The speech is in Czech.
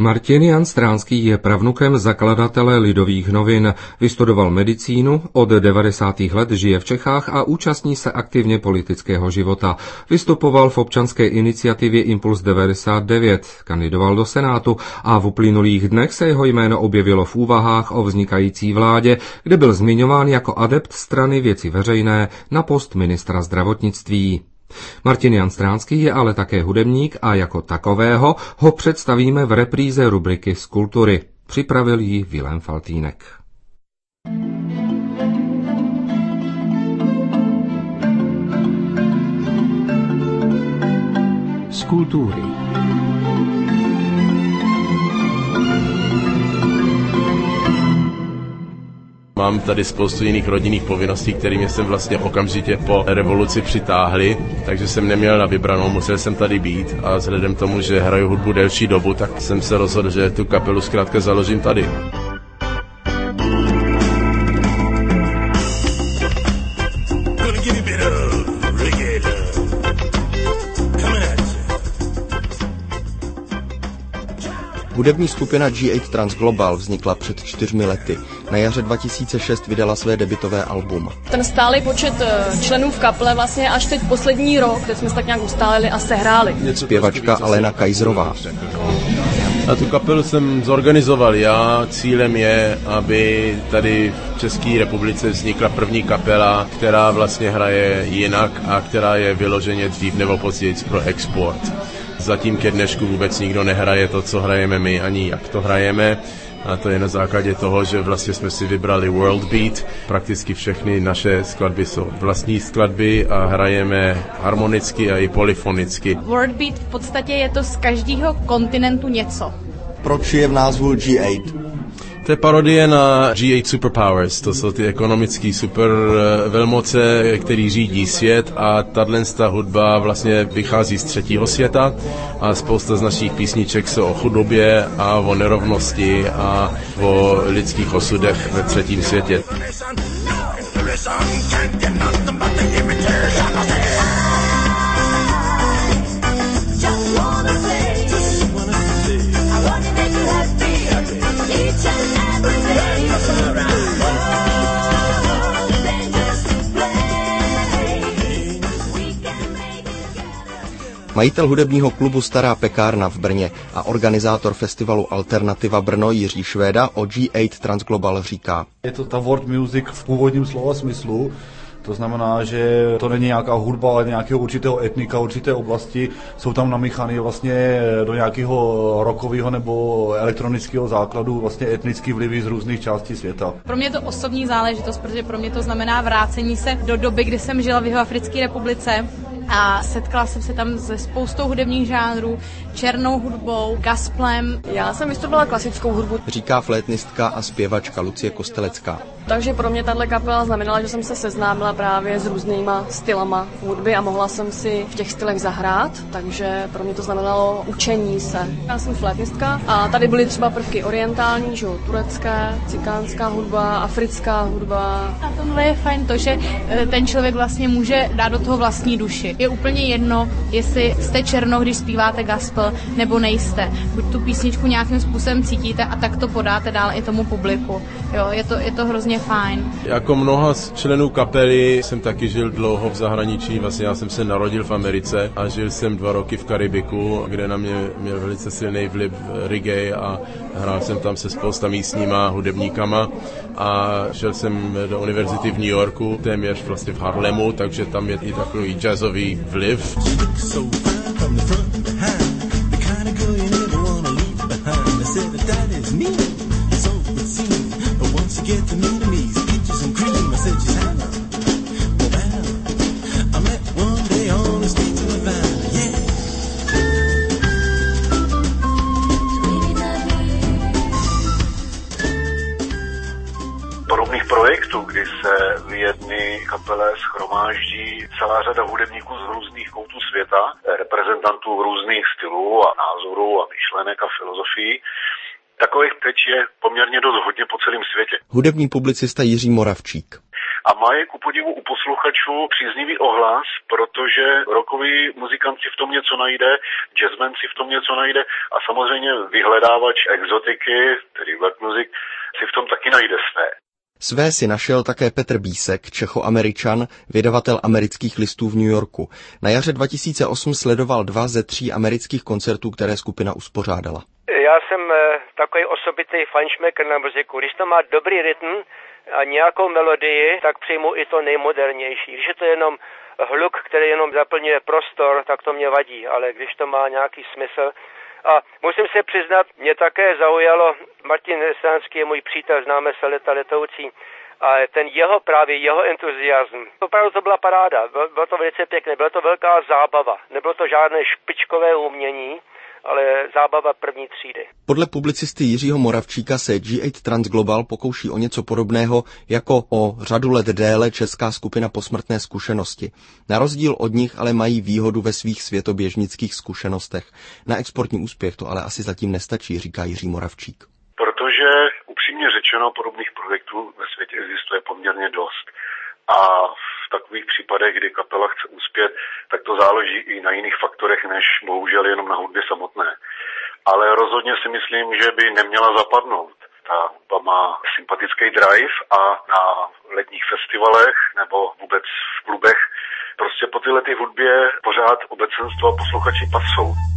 Martin Jan Stránský je pravnukem zakladatele Lidových novin. Vystudoval medicínu, od 90. let žije v Čechách a účastní se aktivně politického života. Vystupoval v občanské iniciativě Impuls 99, kandidoval do Senátu a v uplynulých dnech se jeho jméno objevilo v úvahách o vznikající vládě, kde byl zmiňován jako adept strany Věci veřejné na post ministra zdravotnictví. Martin Jan Stránský je ale také hudebník a jako takového ho představíme v repríze rubriky z kultury. Připravil ji Vilém Faltýnek. Z kultury. Mám tady spoustu jiných rodinných povinností, kterými jsem vlastně okamžitě po revoluci přitáhli, takže jsem neměl na vybranou, musel jsem tady být a vzhledem tomu, že hraju hudbu delší dobu, tak jsem se rozhodl, že tu kapelu zkrátka založím tady. Hudební skupina G8 Transglobal vznikla před 4 lety. Na jaře 2006 vydala své debutové album. Ten stálý počet členů v kaple vlastně až teď poslední rok, teď jsme se tak nějak ustálili a sehráli. Zpěvačka Alena Kajzrová. A tu kapelu jsem zorganizoval já. Cílem je, aby tady v České republice vznikla první kapela, která vlastně hraje jinak a která je vyloženě dřív nebo později pro export. Zatím ke dnešku vůbec nikdo nehraje to, co hrajeme my, ani jak to hrajeme. A to je na základě toho, že vlastně jsme si vybrali World Beat. Prakticky všechny naše skladby jsou vlastní skladby a hrajeme harmonicky a i polyfonicky. World Beat v podstatě je to z každého kontinentu něco. Proč je v názvu G8? To je parodie na G8 Superpowers, to jsou ty ekonomické super velmoce, který řídí svět a tato hudba vlastně vychází z třetího světa a spousta z našich písniček jsou o chudobě a o nerovnosti a o lidských osudech ve třetím světě. Majitel hudebního klubu Stará pekárna v Brně a organizátor festivalu Alternativa Brno Jiří Švéda o G8 Transglobal říká. Je to ta world music v původním slova smyslu. To znamená, že to není nějaká hudba, ale nějakého určitého etnika, určité oblasti. Jsou tam namíchané vlastně do nějakého rockového nebo elektronického základu vlastně etnické vlivy z různých částí světa. Pro mě je to osobní záležitost, protože pro mě to znamená vrácení se do doby, kdy jsem žila v Jihoafrické republice. A setkala jsem se tam se spoustou hudebních žánrů, černou hudbou, gospelem. Já jsem vystudovala klasickou hudbu. Říká flétnistka a zpěvačka Lucie Kostelecká. Takže pro mě tato kapela znamenala, že jsem se seznámila právě s různýma stylama hudby a mohla jsem si v těch stylech zahrát, takže pro mě to znamenalo učení se. Já jsem flétnistka a tady byly třeba prvky orientální, že turecké, cikánská hudba, africká hudba. A tomhle je fajn to, že ten člověk vlastně může dát do toho vlastní duši. Je úplně jedno, jestli jste černo, když zpíváte gospel, nebo nejste. Buď tu písničku nějakým způsobem cítíte a tak to podáte dál i tomu publiku. Jo, je to hrozně fajn. Jako mnoha z členů kapely jsem taky žil dlouho v zahraničí. Vlastně já jsem se narodil v Americe a žil jsem 2 roky v Karibiku, kde na mě měl velice silný vliv reggae a hrál jsem tam se spousta místníma hudebníkama a šel jsem do univerzity v New Yorku, téměř vlastně v Harlemu, takže tam je i takový jazzový vliv. Podobných projektů, kdy se v jedné kapele shromáždí celá řada hudebníků z různých koutů světa, reprezentantů různých stylů a názorů a myšlenek a filozofií, takových teď je poměrně dost hodně po celém světě. Hudební publicista Jiří Moravčík. a má je ku podivu u posluchačů příznivý ohlas, protože rockoví muzikanti v tom něco najde, jazzmen si v tom něco najde a samozřejmě vyhledávač exotiky, tedy black music, si v tom taky najde své. Své si našel také Petr Bísek, Čechoameričan, vydavatel Amerických listů v New Yorku. Na jaře 2008 sledoval 2 ze 3 amerických koncertů, které skupina uspořádala. Já jsem takový osobitý fajnšmekr na muziku. Když to má dobrý rytm a nějakou melodii, tak přijmu i to nejmodernější. Když je to jenom hluk, který jenom zaplňuje prostor, tak to mě vadí, ale když to má nějaký smysl. A musím se přiznat, mě také zaujalo, Martin Stránský je můj přítel, známe se leta letoucí, a ten jeho entuziasm, opravdu to byla paráda, bylo to velice pěkné, byla to velká zábava, nebylo to žádné špičkové umění, ale zábava první třídy. Podle publicisty Jiřího Moravčíka se G8 Transglobal pokouší o něco podobného jako o řadu let déle česká skupina Posmrtné zkušenosti. Na rozdíl od nich ale mají výhodu ve svých světoběžnických zkušenostech. Na exportní úspěch to ale asi zatím nestačí, říká Jiří Moravčík. Protože upřímně řečeno podobných projektů ve světě existuje poměrně dost. A v takových případech, kdy kapela chce uspět, tak to záleží i na jiných faktorech, než bohužel jenom na hudbě samotné. Ale rozhodně si myslím, že by neměla zapadnout. Ta hudba má sympatický drive a na letních festivalech nebo vůbec v klubech prostě po tyhle hudbě pořád obecenstvo a posluchači pasou.